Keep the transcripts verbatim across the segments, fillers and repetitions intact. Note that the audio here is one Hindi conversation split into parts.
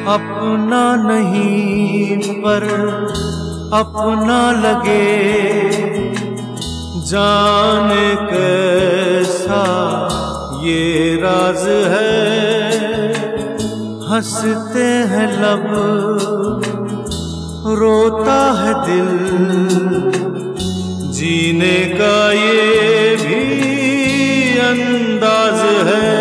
अपना नहीं पर अपना लगे, जाने कैसा ये राज है। हंसते हैं लब, रोता है दिल, जीने का ये भी अंदाज है।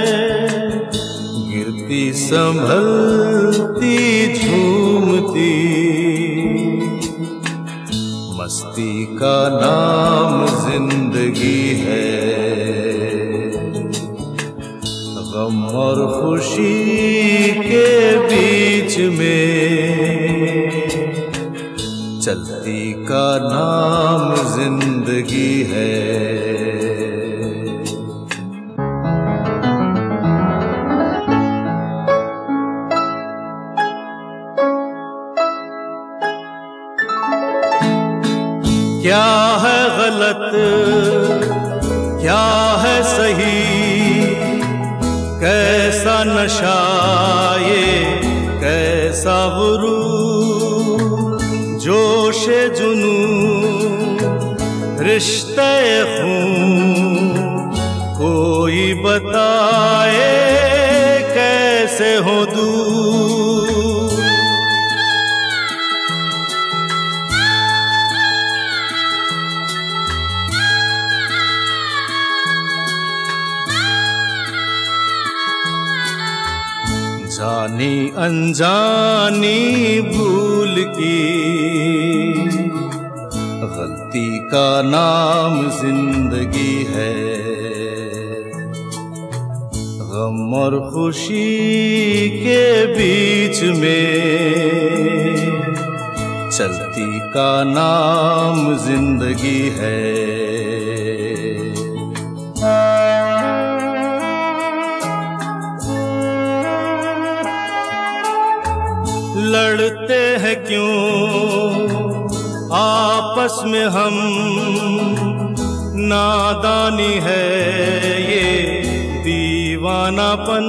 गिरती संभलती झूमती मस्ती का नाम जिंदगी है। गम और खुशी के बीच में चलती का नाम जिंदगी है। क्या है गलत क्या है सही, कैसा नशा ये कैसा गुरूर। जोशे जुनू रिश्ते खून, कोई बताए कैसे हो दूर। जानी अनजानी भूल की गलती का नाम जिंदगी है। गम और खुशी के बीच में चलती का नाम जिंदगी है। लड़ते हैं क्यों आपस में हम, नादानी है ये दीवानापन।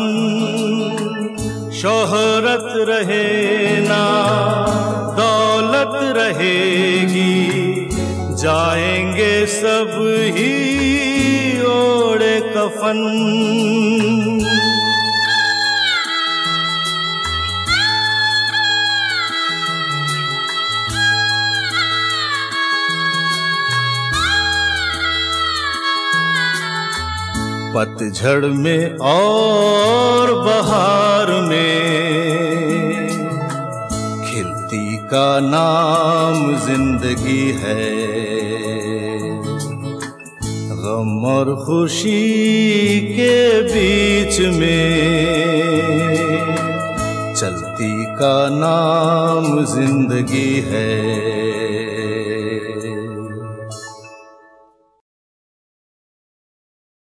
शोहरत रहे ना दौलत रहेगी, जाएंगे सब ही ओढ़े कफन। पतझड़ में और बहार में खिलती का नाम जिंदगी है। गम और खुशी के बीच में चलती का नाम जिंदगी है।